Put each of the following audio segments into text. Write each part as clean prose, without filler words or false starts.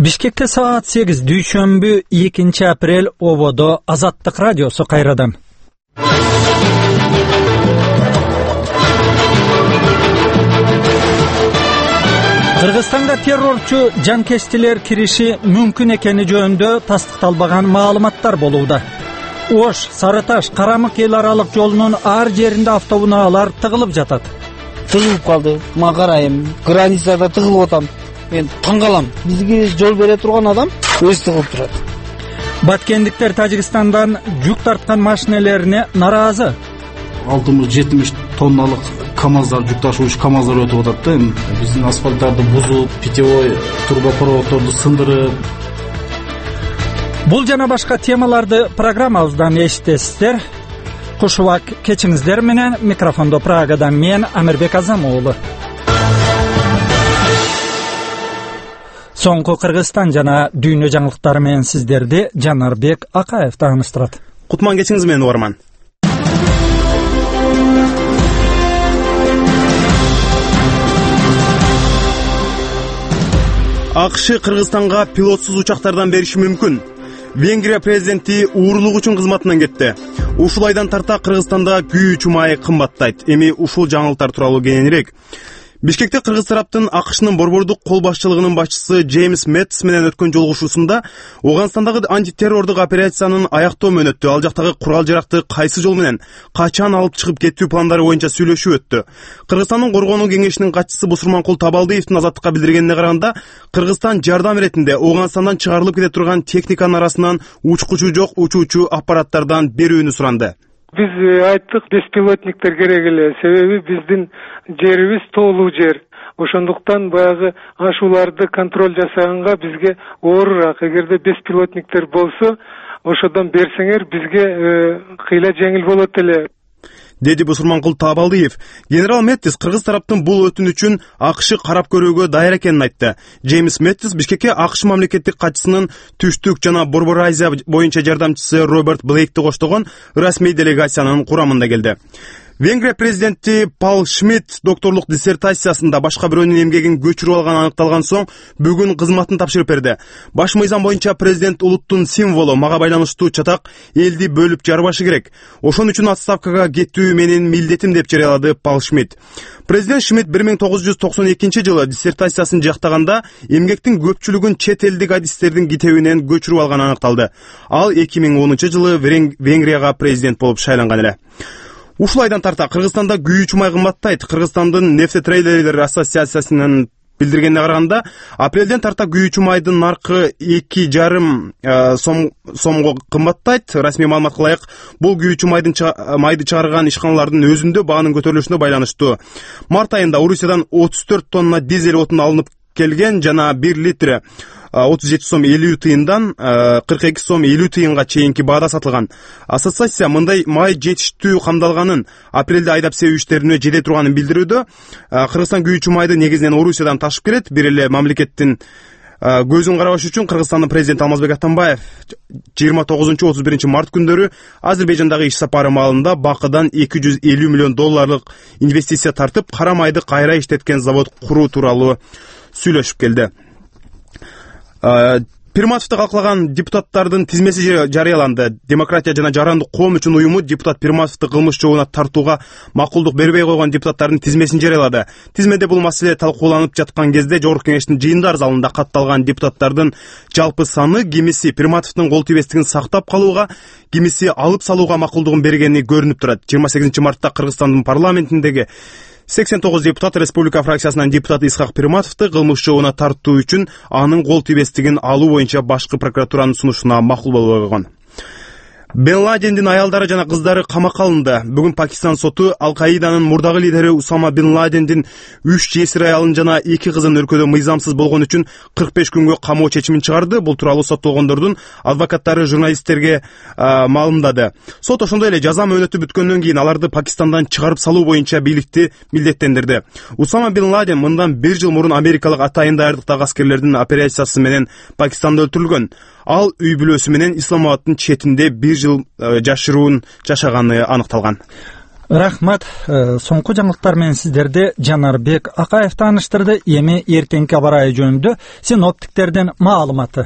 Бишкекте саат 8 дүйшөмбү 2 апрель ободо Азаттык радиосу кайрадан. Кыргызстанга террорчу жанкечтилер кириши мүмкүн экени жөнүндө тастыкталбаган маалыматтар болууда. Ош, Сарыташ, Карамык эл аралык жолунун ар жеринде автоунаалар тыгылып жатат. Тыгылып калды. Ма карайм, границада тыгылып атам. Мен таң калам. Бизге жол бере турган адам өзү тыгылып турат. Баткендиктер Тажикстандан жүк тарткан машинелерине наразы. 60-70 тонналык КАМАЗдар, жүк ташууч КАМАЗдар өтүп атат да. Биздин асфальттарды бузуп, питьевой трубопроводдорду сындырып. Бул жана башка темаларды программабыздан эшитесиздер. Куш убак кечиңиздер менен микрофондо Прагадан мен Амирбек Азам уулу. Соңку Кыргызстан жана дүйнө жаңылыктары менен сиздерди Жанарбек Акаев тааныштырат. Кутман кечиңиз менен угарман. АКШ Кыргызстанга пилотсуз учактардан бериши мүмкүн. Венгрия президенти уурулук үчүн кызматынан кетти. Ушул айдан тарта Кыргызстанда күйүүчү май кымбаттайт. Эми ушул жаңылыктар тууралуу кененирээк. Бишкекте кыргыз тараптын АКШнын борбордук кол башчылыгынын башчысы Джеймс Мэттис менен өткөн жолугушуусунда Ооганстандагы антитеррордук операциянын аяктоо мөөнөтү, ал жактагы курал жаракты кайсы жол менен качан алып чыгып кетүү пландары боюнча сүйлөшүү өттү. Кыргызстандын Коргонуу кеңешинин катчысы Бусурманкул Табалдиевдин Азаттыкка билдиргенине караганда, Кыргызстан жардам иретинде Ооганстандан чыгарылып кете турган техниканын арасынан учкучу жок учуучу аппараттардан берүүнү суранды. Биз айттык, беспилотниктер керек эле, себеби биздин жерибиз тоолуу жер. Ошондуктан баягы ашууларды контроль жасаганга бизге оорураак. Эгерде беспилотниктер болсо, ошодон берсеңер бизге кыйла жеңил болот эле, деди Бусурманкул Табалдиев. Генерал Мэттис кыргыз тараптын бул өтүнүчүн АКШ карап көрүүгө даяр экенин айтты. Джеймс Мэттис Бишкекке АКШ мамлекеттик катчысынын түштүк жана Борбор Азия боюнча жардамчысы Роберт Блейкти коштогон расмий делегациянын курамында келди. Венгрия президенти Пал Шмидт докторлук диссертациясында башка бирөөнүн эмгегин көчүрүп алганы аныкталган соң бүгүн кызматын тапшырып берди. Баш мыйзам боюнча президент улуттун символу, мага байланыштуу чатак элди бөлүп жарбашы керек. Ошон үчүн отставкага кетүү менин милдетим деп жарыялады Пал Шмидт. Президент Шмидт 1992 жылы диссертациясын жактаганда эмгектин көпчүлүгүн чет элдик адистердин китебинен көчүрүп алганы аныкталды. Ал 2010 жылы Венгрияга президент болуп шайланган эле. Ушул айдан тарта Кыргызстанда күйүүчү май кымбаттайт. Кыргызстандын нефтетрейдерлер ассоциациясынын билдиргенине караганда, апрелден тарта күйүүчү майдын наркы 2,5 сомго кымбаттайт. Расмий маалыматка ылайык, бул күйүүчү майды чыгарган ишканалардын өзүндө баанын көтөрүлүшүнө байланыштуу. Март айында Орусиядан 34 тонна дизель отун алынып келген жана 1 литри 37 сом 50 тыйындан 42 сом 50 тыйынга чейинки баада сатылган. Ассоциация мындай май жетиштүү камдалганын, апрелде айдап себүү иштерине жете турганын билдирүүдө. Кыргызстан күйүүчү майды негизинен Орусиядан ташып келет. Бир эле мамлекеттин көзүн карабаш үчүн Кыргызстандын президенти Алмазбек Атамбаев 29-31 март күндөрү Азербайжандагы иш сапары маалында Бакыдан 250 миллион долларлык инвестиция тартып, кара майды кайра иштеткен завод куруу тууралуу сүйлөшүп келди. Пирматовду калклаган депутаттардын тизмеси жарыяланды. Демократия жана жарандык коом үчүн уюму депутат Пирматовду кылмыш жообуна тартууга макулдук бербей койгон депутаттардын тизмесин жарыялады. Тизмеде бул маселе талкууланып жаткан кезде Жогорку кеңештин жыйындар залында катталган депутаттардын жалпы саны кимиси Пирматовдун кол тийбестигин сактап калууга, кимиси алып салууга макулдугун бергени көрүнүп турат. 28 мартта Кыргызстандын парламентиндеги 89 депутат республика фракциясынан депутат Исхак Пирматовду кылмыш жообуна тартуу үчүн анын кол тийбестигин алуу боюнча башкы прокуратуранын сунушуна макул болбой койгон. Бен Ладендин аялдары жана кыздары камакка алынды. Бүгүн Пакистан соту Ал-Каиданын мурдагы лидери Усама Бен Ладендин 3 жесир аялын жана 2 кызын өлкөдө мыйзамсыз болгон үчүн 45 күнгө камоо чечимин чыгарды. Бул тууралуу соттолгондордун адвокаттары журналисттерге маалымдады. Сот ошондой эле жаза мөөнөтү бүткөндөн кийин аларды Пакистандан чыгарып салуу боюнча бийликти милдеттендирди. Усама Бен Ладен мындан 1 жыл мурун америкалык атайын даярдыктагы аскерлердин операциясы менен Пакистанда өлтүрүлгөн. Ал үй бүлөсү менен Исламабадтын четинде 1 жыл жашыруун жашаганы аныкталган. Рахмат. Соңку жаңылыктар менен сиздерди Жанарбек Акаев тааныштырды. Эми эртеңки аба ырайы жөнүндө синоптиктердин маалыматы.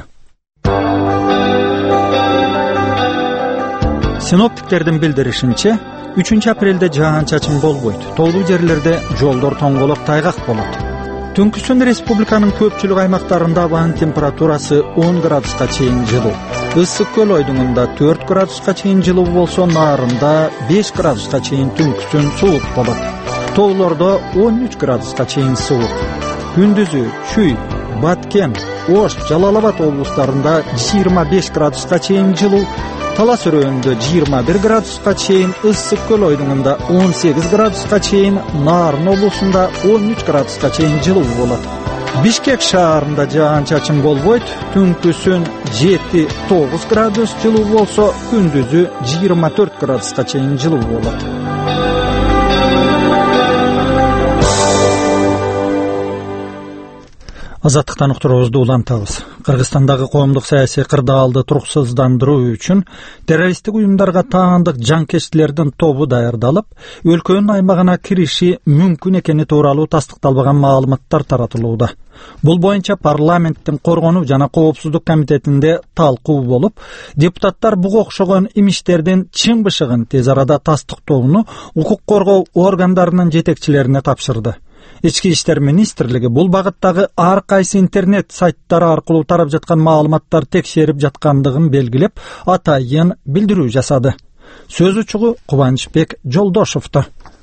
Синоптиктердин билдиришинче, 3 апрелде жаан-чачын болбойт. Тоолуу жерлерде жолдор тоңголоп тайгак болот. Түнкүсүн республиканын көпчүлүк аймактарында абанын температурасы 10 градуска чейин жылуу. Ысык көл ойдуңунда 4 градуска чейин жылуу болсо, Нарында 5 градуска чейин түнкүсүн суук болот. Тоолордо 13 градуска чейин суук. Күндүзү Чүй, Баткен, Ош, Жалал-Абад облустарында 25 градуска чейин жылуу, Талас өрөөнүндө 21 градуска чейин, Ысык көл ойдуңунда 18 градуска чейин, Нарын облусунда 13 градуска чейин жылуу болот. Бишкек шаарында жаан-чачын болбойт. Түнкүсүн 7-9 градус жылуу болсо, күндүзү 24 градуска чейин жылуу болот. Азаттыктан уктуруубузду улантабыз. Кыргызстандагы коомдук саясий кырдаалды туруксуздандыруу үчүн террористтик уюмдарга таандык жанкечтилердин тобу даярдалып, өлкөнүн аймагына кириши мүмкүн экени тууралуу тастыкталбаган маалыматтар таратылууда. Бул боюнча парламенттин Коргонуу жана Коопсуздук комитетинде талкуу болуп, депутаттар буга окшогон имиштердин чын бышыгын тез арада тастыктоону укук коргоо органдарынын жетекчилерине тапшырды. Ички иштер министрлиги бул багыттагы ар кайсы интернет сайттары аркылуу тарап жаткан маалыматтар текшерип жаткандыгын белгилеп, атайын билдирүү жасады. Сөз учугу Кубанычбек Жолдошовдо.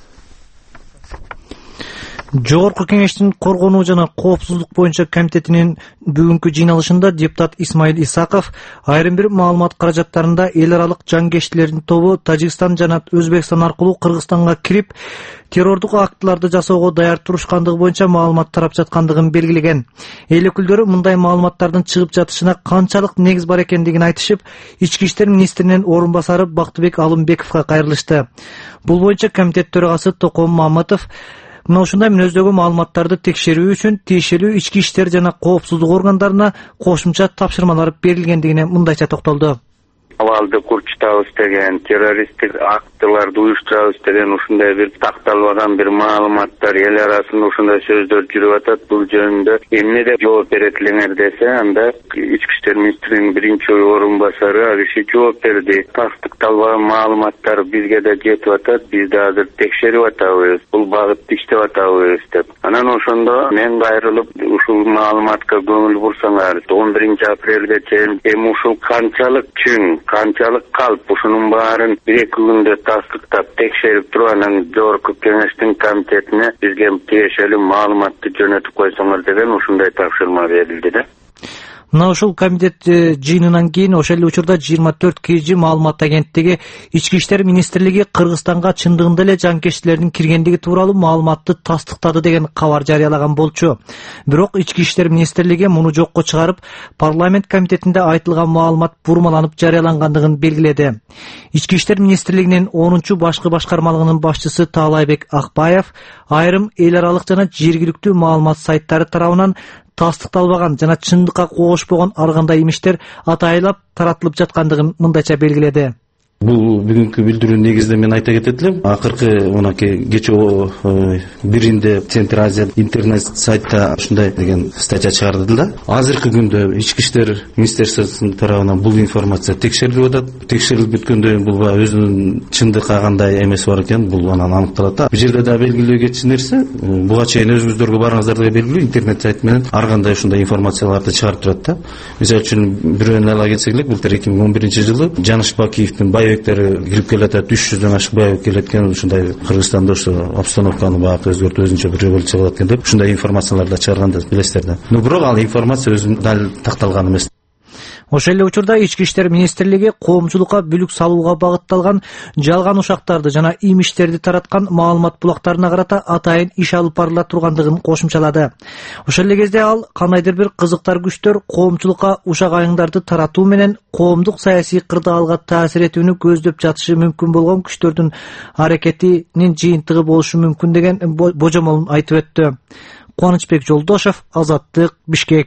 Жогорку кеңештин Коргонуу жана Коопсуздук боюнча комитетинин бүгүнкү жыйналышында депутат Исмаил Исаков айрым бир маалымат каражаттарында эл аралык жангештилердин тобу Тажикстан жана Өзбекстан аркылуу Кыргызстанга кирип, террордук актыларды жасоого даяр турушкандыгы боюнча маалымат тарап жаткандыгын белгилеген. Эл өкүлдөрү мындай маалыматтардын чыгып жатышына канчалык негиз бар экендигин айтышып, Ички иштер министринин орун басары Бактыбек Алымбековго кайрылышты. Бул боюнча комитет төрагасы Током Маматов мына ушундай мүнөздөгү маалыматтарды текшерүү үчүн тиешелүү ички иштер жана коопсуздук органдарына кошумча тапшырмалар берилгендигине мындайча токтолду. Абалды курчтабыз деген, террористтик актыларды уюштурабыз деген ушундай бир такталбаган бир маалыматтар эл арасында ушундай сөздөр жүрүп атат. Бул жөнүндө эмне деп жооп берет элеңер десе, анда ички иштер министринин биринчи орун басары Абиши жооп берди. Тастыкталбаган маалыматтар бизге да жетип атат, биз да азыр текшерип атабыз, бул багытта иштеп атабыз деп. Анан ошондо мен кайрылып ушул маалыматка көңүл бурсаңар, 11 апрелге чейин эми ушул канчалык чын, канчалык калп, ушунун баарын 1-2 күндө тастыктап текшерип туруп, анан жогорку кеңештин комитетине бизге тиешелүү маалыматты жөнөтүп койсоңор деген ушундай тапшырма берилди да. Мына ушул комитет жыйынынан кийин ошол эле учурда 24 KG маалымат агенттиги Ички иштер министрлиги Кыргызстанга чындыгында эле жанкечтилердин киргендиги тууралуу маалыматты тастыктады деген кабар жарыялаган болчу. Бирок Ички иштер министрлиги муну жокко чыгарып, парламент комитетинде айтылган маалымат бурмаланып жарыялангандыгын белгиледи. Ички иштер министрлигинин 10-чу башкы башкармалыгынын башчысы Таалайбек Акбаев айрым эл аралык жана жергиликтүү маалымат сайттары тарабынан тастыкталбаган жана чындыкка коошпогон ар кандай имиштер атайлап таратылып жаткандыгын мындайча белгиледи. Бул бүгүнкү билдирүүнүн негизинде мен айта кетет элем. Акыркы мынакей кече биринде Центр Азия интернет сайтта ушундай деген статья чыгарды да. Азыркы күндө Ички иштер министрлигинин тарабынан бул информация текшерилип атат. Текшерилип бүткөндөн бул өзүнүн чындыкка кандай эмеси бар экен, бул анан аныкталат да. Бул жерде да белгилөө кетчү нерсе, буга чейин өзүңүздөргө барыңыздарга белгилүү интернет сайт менен ар кандай ушундай информацияларды чыгарып турат да. Мисалы үчүн бирөөнү ала кетсек элек, былтыр 2011-жылы Жаныш Бакиевдин боевиктери кирип келатат, 300дөн ашык боевик келет экен, ушундай Кыргызстанда ошо обстановканы багы өзгөртүп өзүнчө бир революция кылат экен деп ушундай информацияларды чыгарганда билесиздер да. Но бирок ал информация өзүнүн дал такталган эмес. Ошол эле учурда Ички иштер министрлиги коомчулукка бүлүк салууга багытталган жалган ушактарды жана имиштерди тараткан маалымат булактарына карата атайын иш алып барыла тургандыгын кошумчалады. Ошол эле кезде ал кандайдыр бир кызыктар күчтөр коомчулукка ушак айыңдарды таратуу менен коомдук саясий кырдаалга таасир этүүнү көздөп жатышы мүмкүн болгон күчтөрдүн аракетинин жыйынтыгы болушу мүмкүн деген божомолун айтып өттү. Кубанычбек Жолдошов, Азаттык, Бишкек.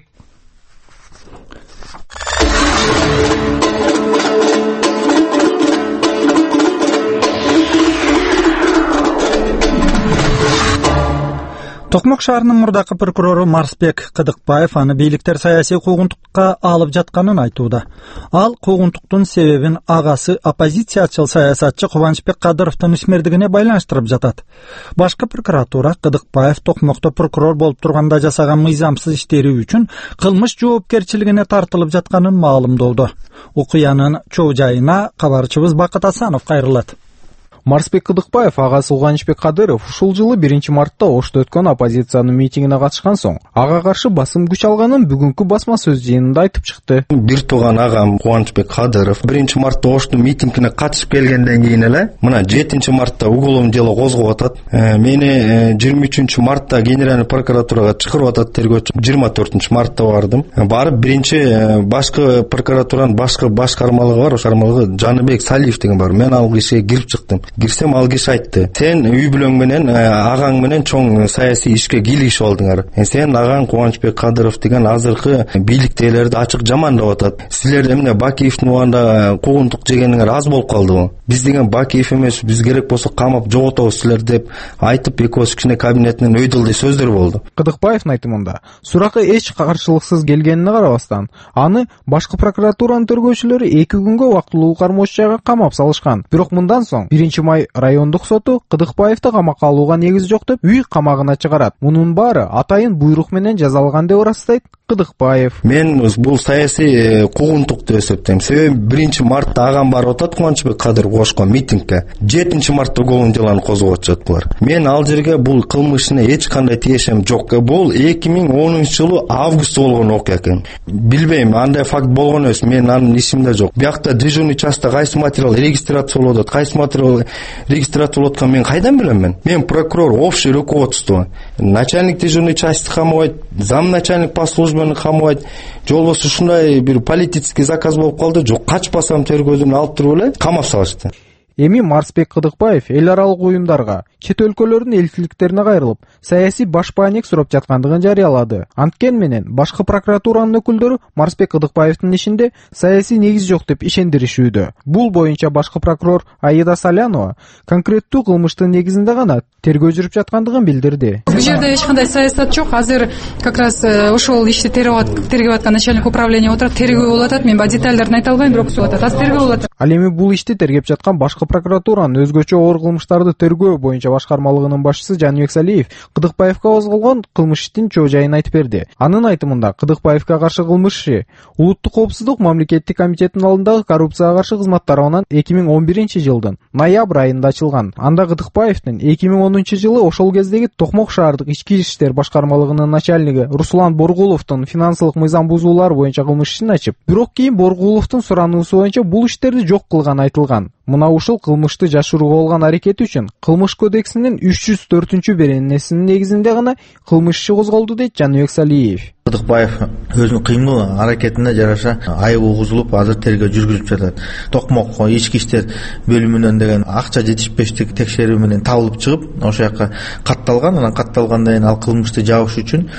Токмок шаарынын мурдакы прокурору Марсбек Кыдыкбаев аны бийликтер саясий куугунтукка алып жатканын айтууда. Ал куугунтуктун себебин агасы оппозициячыл саясатчы Кубанычбек Кадыровдун исмердигине байланыштырып жатат. Башкы прокуратура Кыдыкбаев Токмокто прокурор болуп турганда жасаган мыйзамсыз иштери үчүн кылмыш жоопкерчилигине тартылып жатканын маалымдоодо. Окуянын чоо жайына кабарчыбыз Бакыт Асанов кайрылат. Марсбек Кыдыкбаев агасы Кубанычбек Кадыров ушул жылы 1 мартта Ошто өткөн оппозициянын митингине катышкан соң ага каршы басым күч алганын бүгүнкү басма сөз жыйынында айтып чыкты. Бир тууган агам Кубанычбек Кадыров 1 мартта Ошто митингине катышып келгенден кийин эле мына 7 мартта уголовный дело козгоп атат. Мени 23 мартта генеральный прокуратурага чакырып атат тергөөчү. 24 мартта бардым. Барып биринчи башкы прокуратуранын башкы башкармалыгы бар, ошол кармалыгы Жаныбек Салиев деген бар. Мен ал кишиге кирип чыктым. Кирсем ал киши айтты: "Сен үй бүлөң менен агаң менен чоң саясий ишке кийлигишип алдыңар. Сен агаң Кубанычбек Кадыров деген азыркы бийликтегилерди ачык жамандап атат. Силер эмне Бакиевдин убагында куугунтук жегениңер аз болуп калдыбы? Биз деген Бакиев эмес, биз керек болсо камап жоготобуз силер" деп айтып, экөөсү кичине кабинетинен өйдөлдөй сөздөр болду. Кыдыкбаевдин айтымында суракка эч каршылыксыз келгенине карабастан, аны башкы прокуратуранын тергөөчүлөрү 2 күнгө убактылуу кармоочу жайга камап салышкан. Бирок мындан соң 1 май райондук соту Кыдыкбаевди камакка алууга негиз жок деп үй камагына чыгарат. Мунун баары атайын буйрук менен жазалган деп ырастайт Кыдыкбаев. Мен бул саясий куугунтук деп эсептейм. Себеби 1 мартта агам барып атат Кубанычбек Кадыров кошкон митингге. 7 мартта уголовный делону козгоп атышат булар. Мен ал жерге бул кылмышына эч кандай тиешем жок. Бул 2010-жылы августта болгон окуя экен. Билбейм, андай факт болгон эмес. Мен анын ишимде жок. Биякта дежурный частта кайсы материал регистрация болуп атат, кайсы материал регистрация болуп атканын мен кайдан билем мен прокурор общий руководство. Начальник дежурный части камабайт, зам начальник по службаны камабайт. Жол болсо ушундай бир политический заказ болуп калды. Жок, качпасам тергөөдөн алып туруп эле камап салышты. Эми Марсбек Кыдыкбаев эл аралык уюмдарга, чет өлкөлөрдүн элчиликтерине кайрылып, саясий баш баанек сурап жаткандыгын жарыялады. Анткени менен башкы прокуратуранын өкүлдөрү Марсбек Кыдыкбаевдин ишинде саясий негиз жок деп ишендиришүүдө. Бул боюнча башкы прокурор Аида Салянова конкреттүү кылмыштын негизинде гана тергөө жүрүп жаткандыгын билдирди. Бул жерде эч кандай саясат жок. Азыр как раз ошол ишти тергеп аткан начальник управления отурат, тергөө болуп атат. Мен детальдерин айта албайм, бирок болуп атат. Азыр тергөө болуп атат. Ал эми бул ишти тергеп жаткан башкы прокуратуранын өзгөчө оор кылмыштарды тергөө боюнча башкармалыгынын башчысы Жаныбек Салиев Кыдыкбаевге козголгон кылмыш иштин чоо жайын айтып берди. Анын айтымында Кыдыкбаевге каршы кылмыш иши Улуттук коопсуздук мамлекеттик комитетинин алдындагы коррупцияга каршы кызмат тарабынан 2011-жылдын ноябрь айында ачылган. Анда Кыдыкбаевдин 2010-жылы ошол кездеги Токмок шаардык ички иштер башкармалыгынын начальниги Руслан Боргуловдун финансылык мыйзам бузуулар боюнча кылмыш ишин ачып, бирок кийин Боргуловдун сурануусу боюнча бул иштерди жок кылганы айтылган. Мына ушул кылмышты жашырууга болгон аракети үчүн Кылмыш кодексинин 304-беренесинин негизинде гана кылмыш иши козголду дейт Жаныбек Салиев. Кыдыкбаев өзүнүн кыймыл аракетине жараша айып угузулуп азыр тергөө жүргүзүп жатат. Токмок ички иштер бөлүмүнөн деген акча жетишпештик текшерүү менен табылып чыгып, ошол жака катталган. Анан катталгандан кийин ал кылмышты жабыш үчүн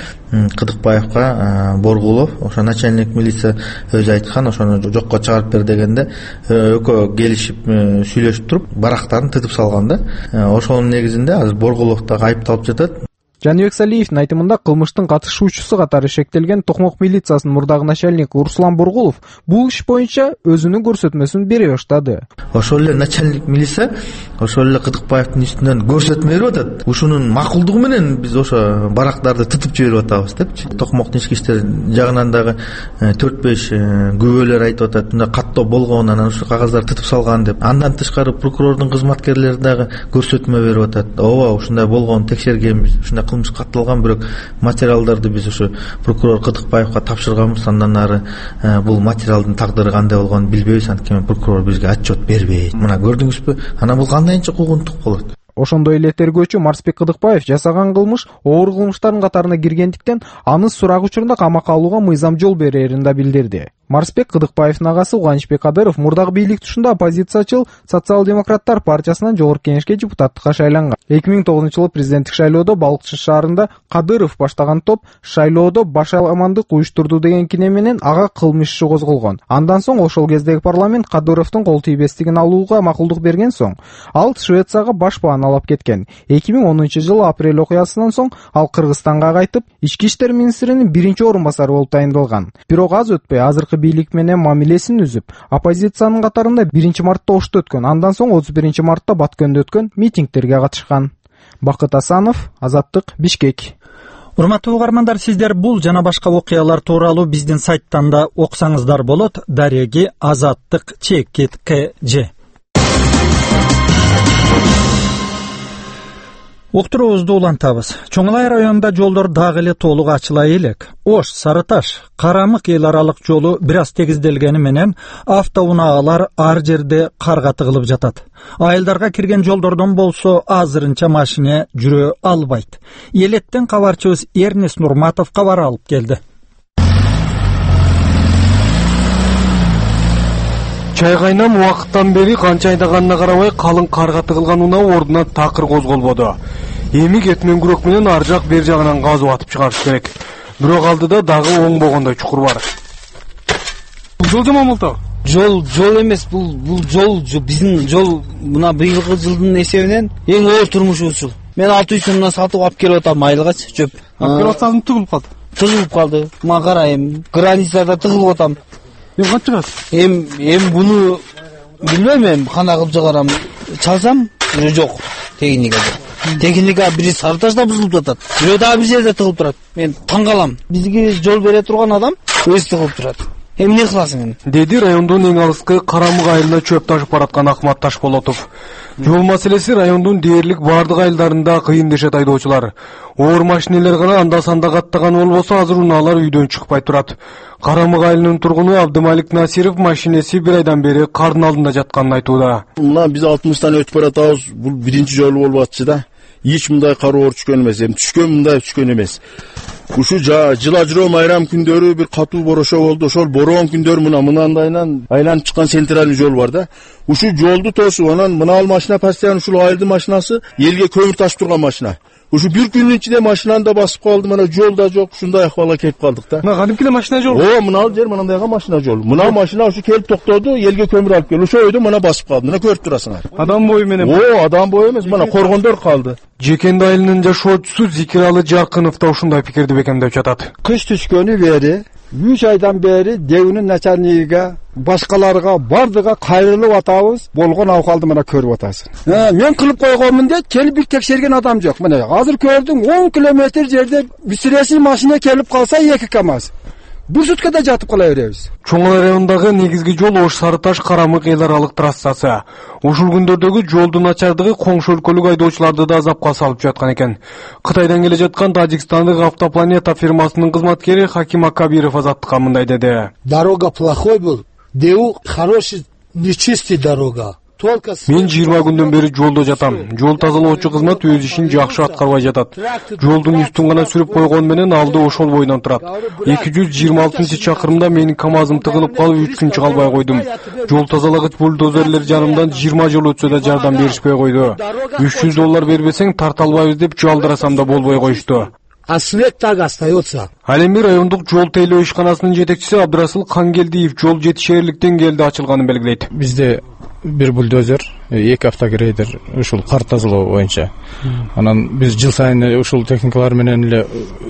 Кыдыкбаевга Боргулов, ошо начальник милиция өзү айткан, ошону жокко чыгарып бер дегенде экөө келишип сүйлөшүп туруп барактарын тытып салган да. Ошонун негизинде азыр Боргулов да айыпталып жатат. Жаныбек Салиевдин айтымында кылмыштын катышуучусу катары шектелген Токмок милициясынын мурдагы начальниги Руслан Боргулов бул иш боюнча өзүнүн көрсөтмөсүн бере баштады. Ошол эле начальник милиция ошол эле Кыдыкбаевдин үстүнөн көрсөтмө берип атат. Ушунун макулдугу менен биз ошо барактарды тытып жиберип атабыз депчи. Токмоктун ички иштер жагынан дагы 4-5 күбөлөр айтып атат. Мына каттоо болгон, анан ушу кагаздар тытып салган деп. Андан тышкары прокурордун кызматкерлери дагы көрсөтмө берип атат. Ооба, ушундай болгон, текшергенбиз. Ушундай кылмыш катталган, бирок материалдарды биз ушу прокурор Кыдыкбаевга тапшырганбыз. Андан ары бул материалдын тагдыры кандай болгонун билбейбиз, анткени прокурор бизге отчет бербейт. Мына көрдүңүзбү? Анан бул кандайча куугунтук болот? Ошондой эле тергөөчү Марсбек Кыдыкбаев жасаган кылмыш оор кылмыштардын катарына киргендиктен аны сурак учурунда камакка алууга мыйзам жол берерин да билдирди. Марсбек Кыдыкбаевдин агасы Кубанычбек Кадыров мурдагы бийлик тушунда оппозициячыл социал-демократтар партиясынан жогорку кеңешке депутаттыкка шайланган. 2009-жылы президенттик шайлоодо Балыкчы шаарында Кадыров баштаган топ шайлоодо башаламандык уюштурду деген кине менен ага кылмыш иши козголгон. Андан соң ошол кездеги парламент Кадыровдун кол тийбестигин алууга макулдук берген соң, ал Швецияга баш баан алып кеткен. 2010-жылы апрель окуясынан соң ал Кыргызстанга кайтып, ички иштер министринин биринчи орун басары болуп тайындалган. Бирок аз өтпөй азыркы бийлик менен мамилесин үзүп, оппозициянын катарында 1-марта Ошто өткөн, андан соң 31-мартта Баткөндө өткөн митингтерге катышкан. Бакыт Асанов, Азаттык, Бишкек. Урматтуу угармандар, сиздер бул жана башка окуялар тууралуу биздин сайттан да окусаңыздар болот. Дареги Азаттык @kj. Уктуруубузду улантабыз. Чоңулай районунда жолдор дагы эле толук ачыла элек. Ош, Сарыташ, Карамык эл аралык жолу бир аз тегизделгени менен автоунаагалар ар жерде карга тыгылып жатат. Айылдарга кирген жолдордон болсо азырынча машина жүрө албайт. Элеттен кабарчыбыз Эрнес Нурматов кабар алып келди. Чай кайнам убакыттан бери канча айдаганына карабай калың карга тыгылган унаа ордунан такыр козголбоду. Эми кетмен күрөк менен ар жак бер жагынан казып атып чыгарыш керек. Бирок алдыда дагы оңбогондой чукур бар. Жол жаман болду. Жол эмес, бул жол биздин жол мына быйылкы жылдын эсебинен эң оор турмушубуз ушул. Мен 600 сомдон сатып алып келип атам айылгачы жөп. Алып келип атсам тыгылып калды. Мага карайм, границада тыгылып атам. Кантча? Буну билбейм, кандай кылып чыгарам. Чалсам, жок. Техника бири Сарыташта бузулуп жатат. Бирөө дагы бир жерде тыгылып турат. Мен таң калам. Бизге жол бере турган адам өзү тыгылып турат. Эмне кыласың? Деди райондун эң алыскы Карамык айылына чөп ташып бараткан Ахмат Ташполотов. Жол маселеси райондун дээрлик бардык айылдарында кыйын дешет айдоочулар. Оор машинелер гана анда-санда каттаган болбосо азыр унаалар үйдөн чыкпай турат. Карамык айылынын тургуну Абдымалик Насиров машинеси бир айдан бери кардын алдында жатканын айтууда. Мына биз 60-тан өтүп баратабыз. Бул биринчи жолу болуп атчы да. Эч мындай кароо түшкөн эмес, түшкөн мындай түшкөн эмес. Ушу жыл ажыроо майрам күндөрү бир катуу борошо болду. Ошол бороон күндөрү мынандайынан айланып чыккан центральный жол бар да. Ушу жолду тосуп, анан мына машина постоянно ушул айылдын машинасы элге көмүр ташып турган машина. Ушу бир күндүн ичинде машинаны да басып калды, мына жол да жок, ушундай акыбалга келип калдык да. Мына кадимкиле машина жол. Мына жер мынандайга машина жол. Мына машина ушу келип токтоду, элге көмүр алып келди. Ошол өйдө мына басып калды. Мына көрүп турасыңар. Адам бою менен. Адам бою эмес, мына коргондор калды. Жекенди айылынын жашоочусу Зикиралы Жаркынов да ушундай пикирди бекемдеп жатат. Кыш түшкөнү бери 3 айдан бери дегүнүн начальнигиге, башкаларга, бардыга кайрылып атабыз. Болгон акыбалды мына көрүп атасың. Мен кылып койгонмун деп келип бир текшерген адам жок. Мына азыр көрдүң 10 километр жерде бисиреси машина келип калса 2 КАМАЗ. Бир суткада жатып кала беребиз. Чоңулай районундагы негизги жол Ош Сарыташ Карамык эл аралык трассасы. Ушул күндөрдөгү жолдун начардыгы коңшу өлкөлүк айдоочуларды да азапка салып жаткан экен. Кытайдан келе жаткан Тажикстандык Автопланета фирмасынын кызматкери Хаким Акабиров Азаттыкка мындай деди. Дорога плохой был, ДУ хороший, нечистый дорога. Мен 20 күндөн бери жолдо жатам. Жол тазалоочу кызмат өз ишин жакшы аткарбай жатат. Жолдун үстүн гана сүрүп койгон менен алды ошол бойдон турат. 226-чакырымда менин КАМАЗым тыгылып калып 3 күн чыга албай койдум. Жол тазалагыч бульдозерлер жанымдан 20 жыл өтсө да жардам беришпей койду. $300 бербесең тарта албайбыз деп жалдырасам да болбой коюшту. А след так остается. Ал эми райондук жол тейлөө ишканасынын жетекчиси Абдрасыл Кангелдиев жол жетишээрликтен келди ачылганын белгилейт. Бизде бир бульдозер, 2 автогрейдер ушул кар тазалоо боюнча. Анан биз жыл сайын ушул техникалар менен эле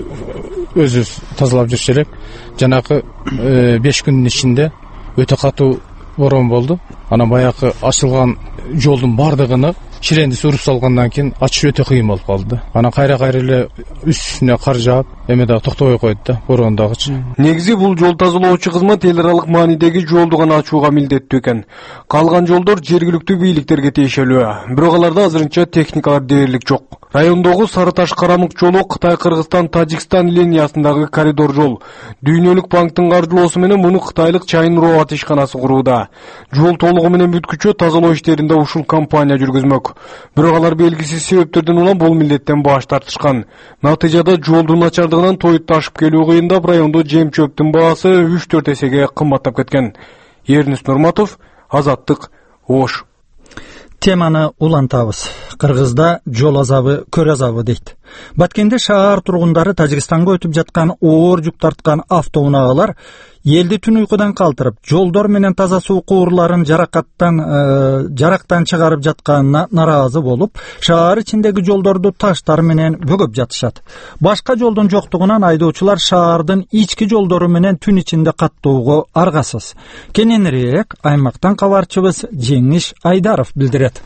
өзүбүз тазалап жүрүш элек. Жанакы 5 күндүн ичинде өтө катуу борон болду. Анан баягы ачылган жолдун бардыгыны ширенди сүрүп салгандан кийин ачыш өтө кыйын болуп калды. Анан кайра эле үстүнө кар жаап, эми дагы токтобой койду да, бороондагычы. Негизи бул жол тазалоочу кызмат эл аралык маанидеги жолду гана ачууга милдеттүү экен. Калган жолдор жергиликтүү бийликтерге тиешелүү. Бирок аларда азырынча техникалар дээрлик жок. Райондогу Сарыташ Карамык жолу Кытай, Кыргызстан, Тажикстан линиясындагы коридор жол. Дүйнөлүк банктын каржылоосу менен муну кытайлык Чайын Роат ишканасы курууда. Жол толугу менен бүткүчө тазалоо иштеринде ушул компания жүргүзмөк. Бирок алар белгисиз себептерден улам бул милдеттен баш тартышкан. Натыйжада жолдун начардыгынан жагынан тоюп ташып келүү кыйындап, райондо жем чөптүн баасы 3-4 эсеге кымбаттап кеткен. Эрнис Нурматов, Азаттык, Ош. Теманы улантабыз. Кыргызда жол азабы, көр азабы дейт. Баткенде шаар тургундары Тажикстанга өтүп жаткан оор жүк тарткан автоунаагалар элди түн уйкудан калтырып, жолдор менен таза суу куурларын жарактан чыгарып жатканына наразы болуп, шаар ичиндеги жолдорду таштар менен бөгөп жатышат. Башка жолдун жоктугунан айдоочулар шаардын ички жолдору менен түн ичинде каттоого аргасыз. Кененирээк аймактан кабарчыбыз Жеңиш Айдаров билдирет.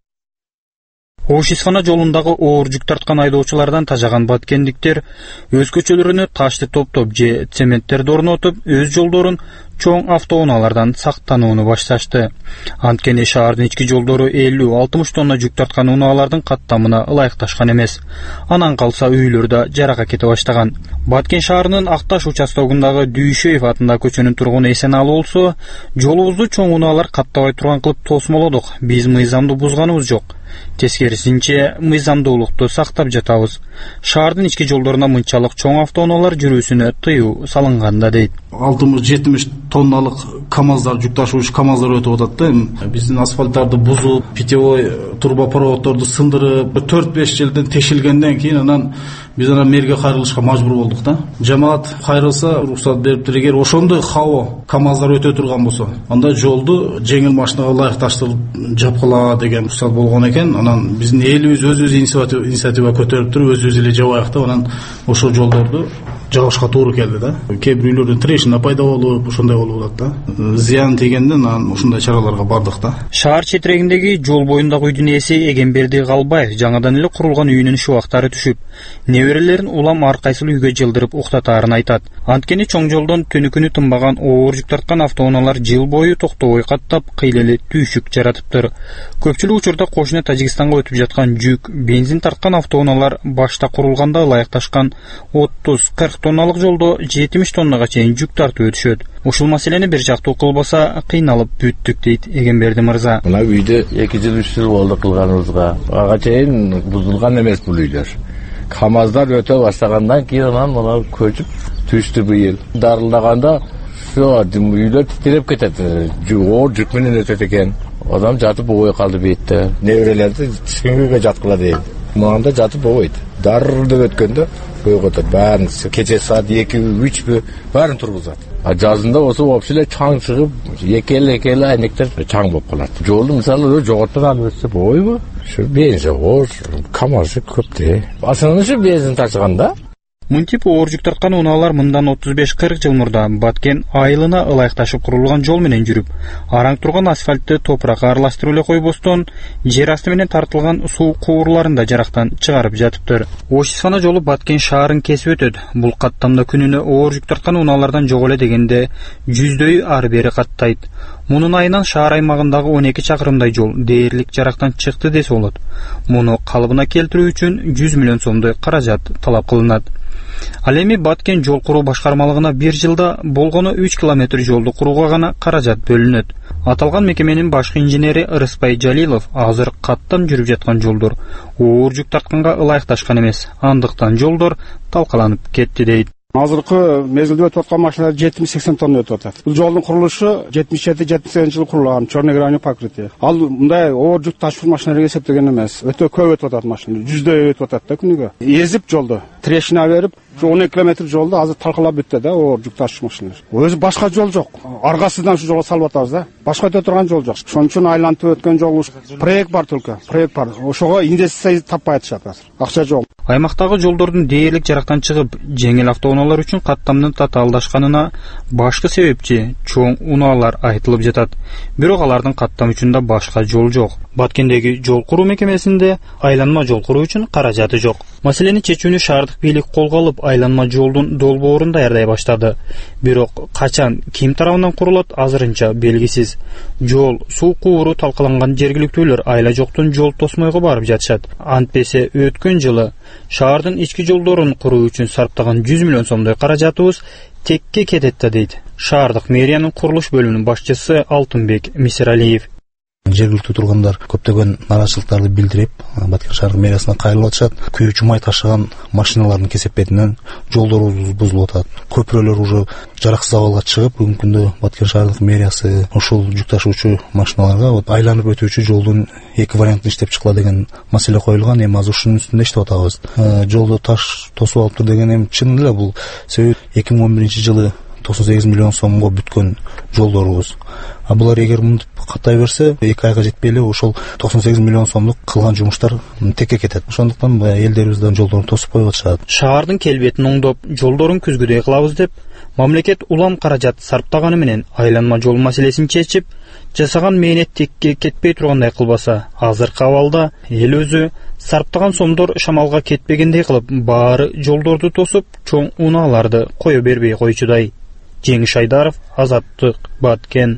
Ош-Исфана жолундагы оор жүк тарткан айдоочулардан тажаган баткендиктер өз көчөлөрүнө ташты топтоп же цементтерди орнотуп, өз жолдорун чоң автоунаалардан сактанууну башташты. Анткени шаардын ички жолдору 50-60 тонна жүк тарткан унаалардын каттамына ылайыкташкан эмес. Анан калса үйлөр да жарака кете баштаган. Баткен шаарынын Акташ участогундагы Дүйшөев атындагы көчөнүн тургуну Эсеналы болсо, жолубузду чоң унаалар каттабай турган кылып тосмолодук. Биз мыйзамды бузганыбыз жок. Тескерисинче мыйзамдуулукту сактап жатабыз. Шаардын ички жолдоруна мынчалык чоң автоунаалар жүрүүсүнө тыюу салынганда дейт. 60-70 тонналык КАМАЗдар, жүк ташууучу КАМАЗдар өтүп атат да. Биздин асфальттарды бузуп, питьевой трубопроводдорду сындырып, 4-5 жылдан тешилгенден кийин анан биз мэрге кайрылышка мажбур болдук да. Жамаат кайрылса, уруксат бериптир. Эгер ошондой ХАО КАМАЗдар өтө турган болсо, анда жолду жеңил машинага ылайыкташтырып жапкыла деген уруксат болгон экен. Анан биздин элибиз өз инициатива көтөрүп туруп, өз эле жабайык да. Анан ошол жолдорду жабышка туура келди да. Кээ бир үйлөрдө трешина пайда болуп, ошондой болуп атат да. Зыян тийгенден анан ушундай чараларга бардык да. Шаар четирегиндеги жол боюндагы үйдүн ээси Эгемберди Калбаев жаңадан эле курулган үйүнүн шубактары түшүп, неберелерин улам ар кайсыл үйгө жылдырып уктатаарын айтат. Анткени чоң жолдон түнүкүнү тынбаган оор жүк тарткан автоунаалар жыл бою токтобой каттап, кыйлели түйшүк жаратыптыр. Көпчүлүк учурда кошуна Тажикстанга өтүп жаткан жүк, бензин тарткан автоунаалар башта курулганда ылайыкташкан 30-40 тонналык жолдо 70 тоннага чейин жүк тартып өтүшөт. Ушул маселени бир жактуу кылбаса кыйналып бүттүк дейт Эгемберди мырза. Мына үйдө 2 жыл 3 жыл болду кылганыбызга. Ага чейин бузулган эмес бул үйлөр. КАМАЗдар өтө баштагандан кийин анан мына көчүп түштү быйыл. Дарылдаганда үйлөр титиреп кетет. Оор жүк менен өтөт экен. Адам жатып ой калды бетте. Неберелерди түшкөнгө жаткыла дейт. Мында жатып ойт. Дарылдап өткөндө койготот баарын кече саат 2-3 баарын тургузат. Жазында болсо вообще чаң чыгып, экеле айнектер чаң болуп калат. Жолду мисалы жогорттон алып өтсө ойбу, ушу бензин оор, КАМАЗ көп де. Асынычы бензин ташыганда Мынтип оор жүк тарткан унаалар мындан 35-40 жыл мурда Баткен айылына ылайыкташып курулган жол менен жүрүп, араң турган асфальтты топуракка аралаштырып эле койбостон, жер асты менен тартылган суу куурларын да жарактан чыгарып жатыптыр. Ош-Исфана жолу Баткен шаарын кесип өтөт. Бул каттамда күнүнө оор жүк тарткан унаалардан жок эле дегенде 100дөй ары бери каттайт. Мунун айынан шаар аймагындагы 12 чакырымдай жол дээрлик жарактан чыкты десе болот. Муну калыбына келтирүү үчүн 100 миллион сомдой каражат талап кылынат. Ал эми Баткен жол куруу башкармалыгына бир жылда болгону 3 километр жолду курууга гана каражат бөлүнөт. Аталган мекеменин башкы инженери Ырыспай Жалилов азыр каттам жүрүп жаткан жолдор оор жүк тартканга ылайыкташкан эмес, андыктан жолдор талкаланып кетти дейт. Азыркы мезгилде өтүп аткан машиналар 70-80 тонна өтүп атат. Бул жолдун курулушу 77-78 жылы курулган, черный гранит покрытие. Ал мындай оор жүк ташуу машиналарга эсептеген эмес. Өтө көп өтүп атат машина, 100дөй өтүп атат да күнүгө. Эзип жолду, трешина берип, 12 километр жолду азыр талкалап бүттү да оор жүк ташуу машиналар. Өзү башка жол жок. Аргасынан шу жолго салып атабыз да. Башка өтө турган жол жок. Ошон үчүн айлантып өткөн жол проект бар только, проект бар. Ошого инвестиция таппай атышат азыр. Акча жок. Аймактагы жолдордун дээрлик жарактан чыгып, жеңил автоунаалар үчүн каттамдын татаалдашканына башкы себепчи чоң унаалар айтылып жатат. Бирок алардын каттам үчүн да башка жол жок. Баткендеги жол куруу мекемесинде айланма жол куруу үчүн каражаты жок. Маселени чечүүнү шаардык бийлик колго алып, айланма жолдун долбоорун даярдай баштады. Бирок качан, ким тарабынан курулат азырынча белгисиз. Жол, суу кууру талкаланган жергиликтүүлөр айла жоктун жол тосмойго барып жатышат. Антпесе өткөн жылы шаардын ички жолдорун куруу үчүн сарптаган 100 миллион сомдой каражатыбыз текке кетет дейт шаардык мэриянын курулуш бөлүмүнүн башчысы Алтынбек Мисиралиев. жергиликтүү тургундар көптөгөн нааразычылыктарды билдирип, Баткен шаардык мэриясына кайрылып атышат. Күйүүчү май ташыган машиналардын кесепетинен жолдорубуз бузулуп атат. Көпүрөлөр уже жараксыз абалга чыгып, бүгүнкү күндө Баткен шаардык мэриясы ушул жүк ташуучу машиналарга айланып өтүүчү жолдун эки вариантын иштеп чыккыла деген маселе коюлган. Эми азыр ушунун үстүндө иштеп атабыз. Жолдо таш тосуп алыптыр деген эми чын эле бул себеби 2011-жылы 98 миллион сомго бүткөн жолдорубуз. Булар эгер мынтип катай берсе, 2 айга жетпей эле ошол 98 миллион сомдук кылган жумуштар текке кетет. Ошондуктан элдерибиздин жолдорун тосуп коюп атышат. Шаардын келбетин оңдоп, жолдорун күзгүдөй кылабыз деп, мамлекет улам каражат сарптаганы менен айланма жол маселесин чечип, жасаган мээнет текке кетпей тургандай кылбаса, азыркы абалда эл өзү сарптаган сомдор шамалга кетпегендей кылып, баары жолдорду тосуп, чоң унааларды кое бербей койчудай. Жеңиш Айдаров, Азаттык, Баткен.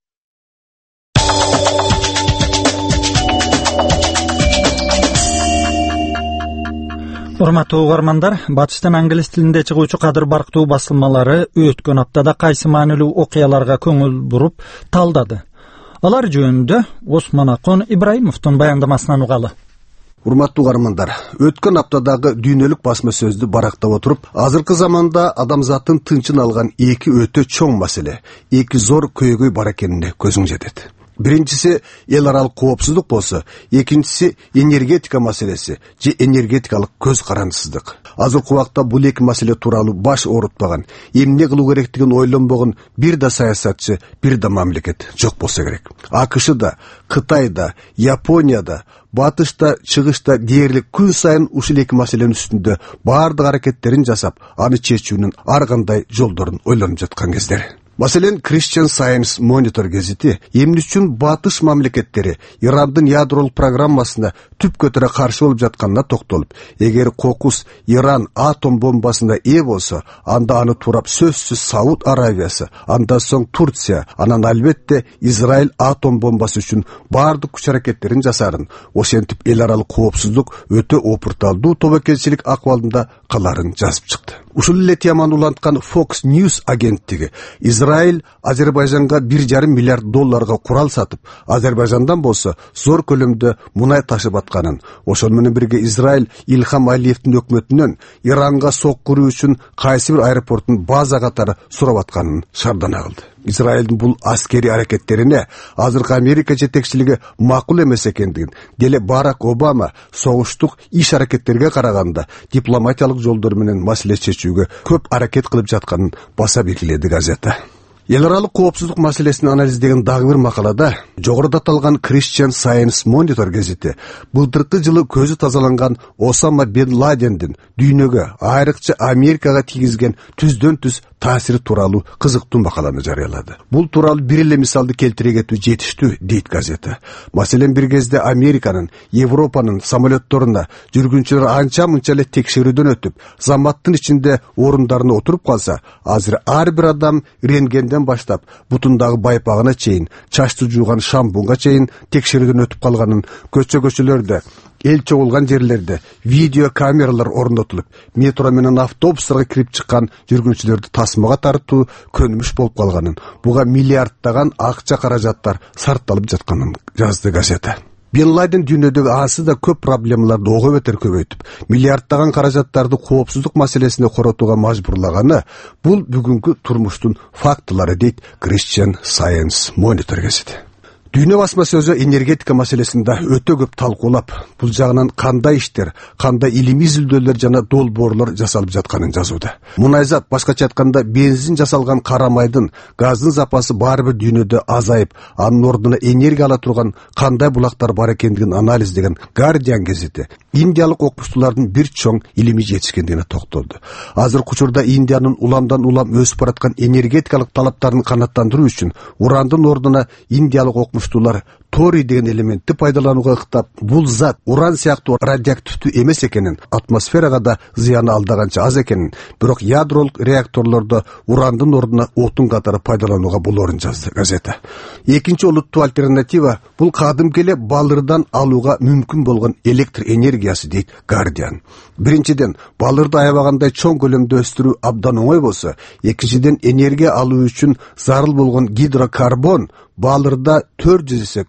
Урматтуу угармандар, батыштан англис тилинде чыгуучу кадыр барктуу басылмалары өткөн аптада кайсы маанилүү окуяларга көңүл буруп талдады. Алар жөнүндө Осмон Акон Ибраимовдун баяндамасынан угалы. Урматтуу угармандар, өткөн аптадагы дүйнөлүк басма сөздү барактап отуруп, азыркы заманда адамзаттын тынчын алган эки өтө чоң маселе, эки зор көйгөй бар экенине көзүң жетет. Биринчиси эл аралык коопсуздук болсо, экинчиси энергетика маселеси же энергетикалык көз карандысыздык. Азыркы убакта бул эки маселе тууралуу баш оорутпаган, эмне кылуу керектигин ойлонбогон бир да саясатчы, бир да мамлекет жок болсо керек. АКШда, Кытайда, Японияда, батышта, чыгышта дээрлик күн сайын ушул эки маселенин үстүндө баардык аракеттерин жасап, аны чечүүнүн ар кандай жолдорун ойлонуп жаткан кездер. Маселен, Christian Science Monitor гезити эмне үчүн батыш мамлекеттери Ирандын ядролук программасына түп көтөрө каршы болуп жатканына токтолуп, эгер кокус Иран атом бомбасына ээ болсо, анда аны туурап сөзсүз Сауд Аравиясы, андан соң Турция, анан албетте Израиль атом бомбасы үчүн баардык күч аракеттерин жасарын, ошентип эл аралык коопсуздук өтө опурталдуу тобокелчилик акыбалында каларын жазып чыкты. Ушул эле теманы уланткан Fox News агенттиги Израиль Азербайжанга 1,5 миллиард долларга курал сатып, Азербайжандан болсо зор көлөмдө мунай ташып атканын, ошол менен бирге Израиль Илхам Алиевдин өкмөтүнөн Иранга соккуруу үчүн кайсы бир аэропорттун база катары сурап атканын шардана кылды. Израилдин бул аскери аракеттерине азыркы Америка жетекчилиги макул эмес экендигин, деле Барак Обама согуштук иш аракеттерге караганда дипломатиялык жолдор менен маселе чечүүгө көп аракет кылып жатканын баса белгиледи газета. Эл аралык коопсуздук маселесин анализдеген дагы бир макалада жогоруда аталган Christian Science Monitor гезити былтыркы жылы көзү тазаланган Осама бен Ладендин дүйнөгө, айрыкча Америкага тийгизген түздөн-түз таасири тууралуу кызыктуу макаланы жарыялады. Бул тууралуу бир эле мисалды келтире кетүү жетиштүү, дейт газета. Маселен, бир кезде Американын, Европанын самолетторуна жүргүнчүлөр анча-мынча эле текшерүүдөн өтүп, заматтын ичинде орундарына отуруп калса, азыр ар бир адам рентгенден баштап, бутундагы байпагына чейин, чачты жууган шампунга чейин текшерүүдөн өтүп калганын, көчөлөрдө, эл чогулган жерлерде видео камералар орнотулуп, метро менен автобустарга кирип чыккан жүргүнчүлөрдү тасмага тартуу көнүмүш болуп калганын, буга миллиарддаган акча каражаттар сарпталып жатканын жазды газета. Бен Ладен дүйнөдөгү асы да көп проблемаларды ого бетер көбөйтүп, миллиарддаган каражаттарды коопсуздук маселесине коротууга мажбурлаганы бул бүгүнкү турмуштун фактылары, дейт Christian Science Monitor газети. Дүйнө басма сөзү энергетика маселесинде өтө көп талкуулап, бул жагынан кандай иштер, кандай илимий изилдөөлөр жана долбоорлор жасалып жатканын жазууда. Мунайзат, башкача айтканда, бензин жасалган кара майдын, газдын запасы баары бир дүйнөдө азайып, анын ордуна энергия ала турган кандай булактар бар экендигин анализдеген Guardian гезити индиялык окумуштуулардын бир чоң илимий жетишкендигине токтолду. Азыркы учурда Индиянын уламдан улам өсүп бараткан энергетикалык талаптарын канааттандыруу үчүн урандын ордуна индиялык окумуштуулар торий деген элементти пайдаланууга ыктап, бул зат уран сыяктуу радиоактивдүү эмес экенин, атмосферага да зыяны алдаганча аз экенин, бирок ядролук реакторлордо урандын ордуна отун катары пайдаланууга болорун жазды газета. Экинчи олуттуу альтернатива бул кадимки эле балырдан алууга мүмкүн болгон электр энергиясы, дейт Guardian. Биринчиден, балырды аябагандай чоң көлөмдө өстүрүү абдан оңой болсо, экинчиден, энергия алуу үчүн зарыл болгон гидрокарбон балырда 400 эсе көп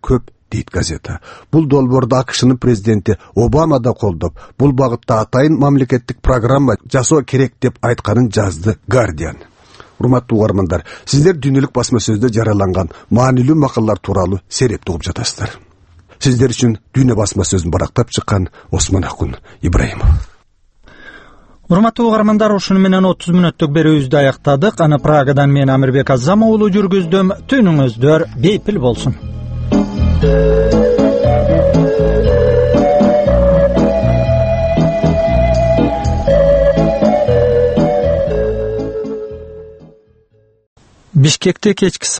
дейт газета. Бул долбоорду АКШнын президенти Обама да колдоп, бул багытта атайын мамлекеттик программа жасоо керек деп айтканын жазды Guardian. Урматтуу угармандар, сиздер дүйнөлүк басма сөздө жарыяланган маанилүү макалалар тууралуу серепти угуп жатасыздар. Сиздер үчүн дүйнө басма сөзүн барактап чыккан Осмон Акун Ибраимов. Урматтуу угармандар, ушуну менен 30 мүнөттүк берүүбүздү аяктадык. Аны Прагадан мен Амирбек Азам уулу жүргүздүм. Түнүңүздөр бейпил болсун. Бишкекте кечки